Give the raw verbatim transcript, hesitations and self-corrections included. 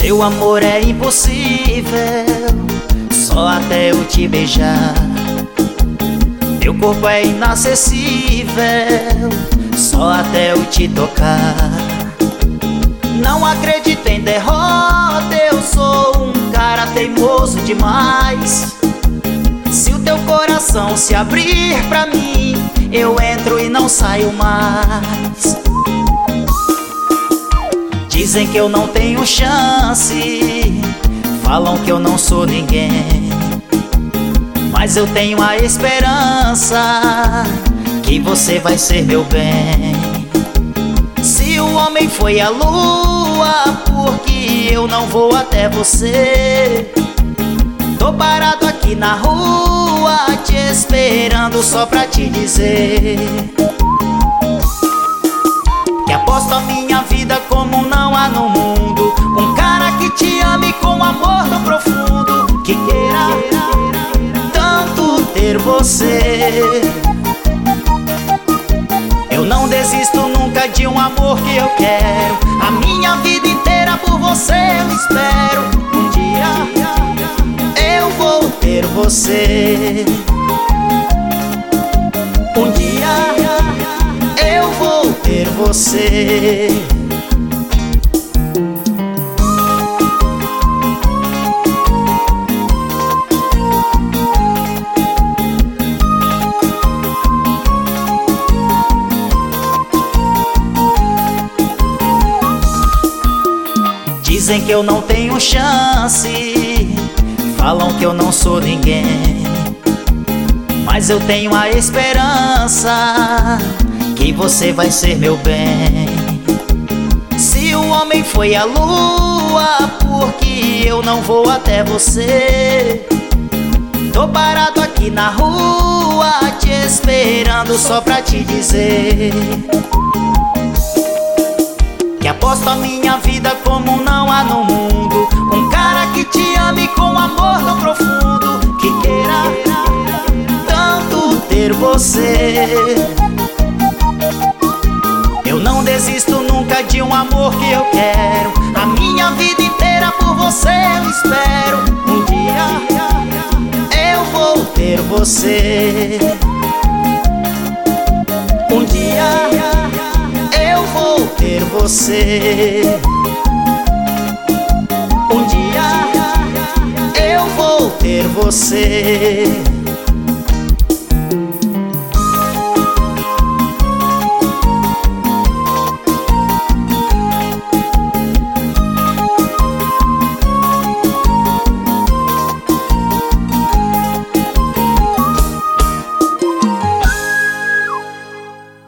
Teu amor é impossível, só até eu te beijar. Teu corpo é inacessível, só até eu te tocar. Não acredito em derrota, eu sou um cara teimoso demais. Se o teu coração se abrir pra mim, eu entro e não saio mais. Dizem que eu não tenho chance, falam que eu não sou ninguém, mas eu tenho a esperança que você vai ser meu bem. Se o homem foi à lua, por que eu não vou até você? Tô parado aqui na rua, te esperando só pra te dizer que aposto a minha vida como não há no mundo um cara que te ame com amor tão profundo, que queira tanto ter você. Eu não desisto nunca de um amor que eu quero, a minha vida inteira por você eu espero. Um dia eu vou ter você, um dia eu vou ter você. Dizem que eu não tenho chance, falam que eu não sou ninguém, mas eu tenho a esperança que você vai ser meu bem. Se o homem foi à lua, por que eu não vou até você? Tô parado aqui na rua, te esperando só pra te dizer que aposto a minha vida como não há no mundo um cara que te ame com amor tão profundo, que queira tanto ter você. Eu não desisto nunca de um amor que eu quero, a minha vida inteira por você eu espero. Um dia eu vou ter você, um dia eu vou ter você, um dia eu vou ter você.